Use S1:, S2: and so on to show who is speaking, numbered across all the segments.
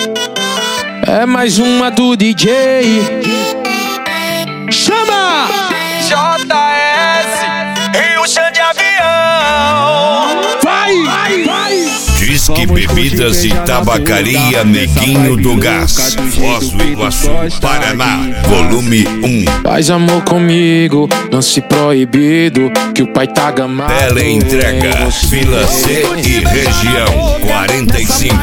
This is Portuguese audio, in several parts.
S1: É mais uma do DJ. Chama!
S2: JS e o chão de avião.
S1: Vai!
S3: Disque Bebidas e Tabacaria Neguinho do Gás, Foz do Iguaçu, Paraná, volume 1.
S1: Faz amor comigo, lance proibido, que o pai tá gamado.
S3: Teleentrega, Vila C e região 45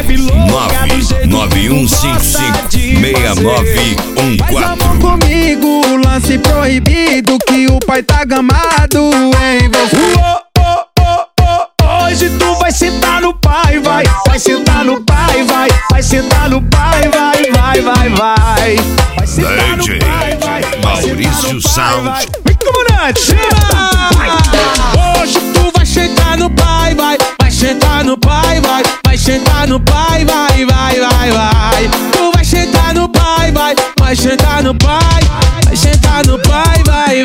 S3: 99155 6914.
S4: Faz amor comigo, lance proibido, que o pai tá gamado em você. Hoje tu vai sentar no pai, vai sentar no pai, vai sentar no pai, vai sentar no
S3: DJ
S4: pai,
S3: Maurício Sound.
S4: Vem, comandante,
S1: Hoje tu vai sentar no pai, vai sentar no pai, vai sentar no pai, vai. Tu vai sentar no pai, vai sentar no pai, vai sentar no pai, vai.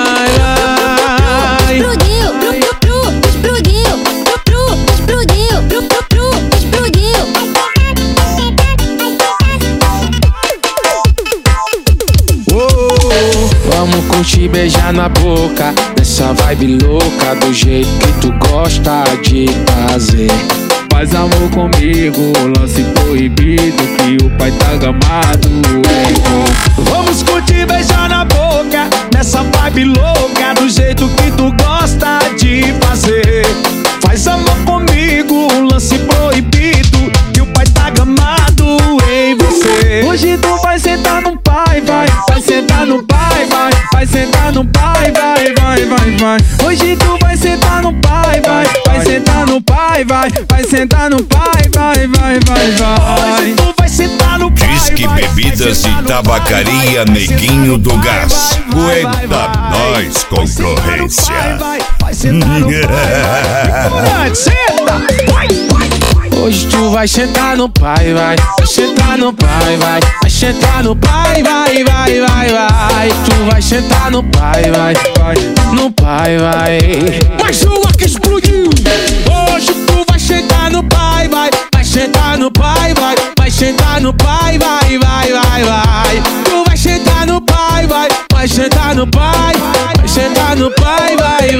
S1: Vamos curtir, beijar na boca, nessa vibe louca, do jeito que tu gosta de fazer.
S4: faz amor comigo, lance proibido, que o pai tá gamado. Vamos curtir, beijar na boca, nessa vibe louca, do jeito que tu gosta de fazer. Faz amor comigo, lance proibido, que o pai tá gamado em você. Hoje tu vai sentar no pai, vai sentar no pai, vai sentar no pai, vai. Hoje tu vai sentar no pai, vai sentar no pai, vai sentar no pai, vai. Hoje tu vai sentar no pai.
S3: Disque Bebidas e Tabacaria Neguinho do Gás. Aguenta nós, concorrência.
S4: Vai sentar no pai. Senta.
S1: Hoje tu vai sentar no pai, vai sentar no pai, vai sentar no pai, vai. Tu vai sentar no pai, vai no pai, vai. Mais uma que explodiu. Hoje tu vai sentar no pai, vai sentar no pai, vai sentar no pai, vai. Tu vai sentar no pai, vai sentar no pai, vai sentar no pai, vai.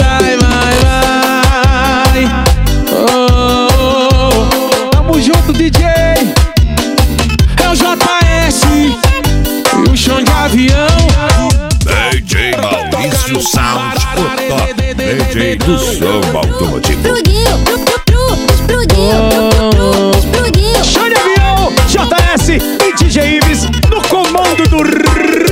S1: Tamo junto, DJ. É o JS e o chão de avião.
S3: DJ Maurício Sound, o top DJ do som automotivo.
S4: Chão de avião, JS e DJ Ives no comando do